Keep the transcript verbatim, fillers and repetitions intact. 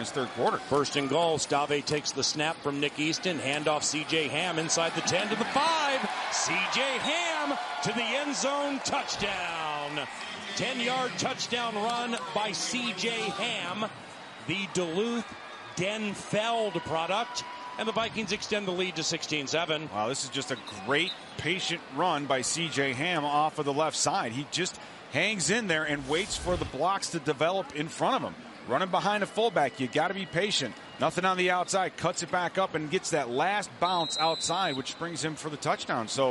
this third quarter. First and goal. Stave takes the snap from Nick Easton. Handoff C J Ham inside the ten to the five. C J Ham to the end zone. Touchdown. ten-yard touchdown run by C J Ham, the Duluth Denfeld product. And the Vikings extend the lead to sixteen seven. Wow, this is just a great, patient run by C J Ham off of the left side. He just hangs in there and waits for the blocks to develop in front of him. Running behind a fullback, you got to be patient. Nothing on the outside, cuts it back up and gets that last bounce outside, which brings him for the touchdown. So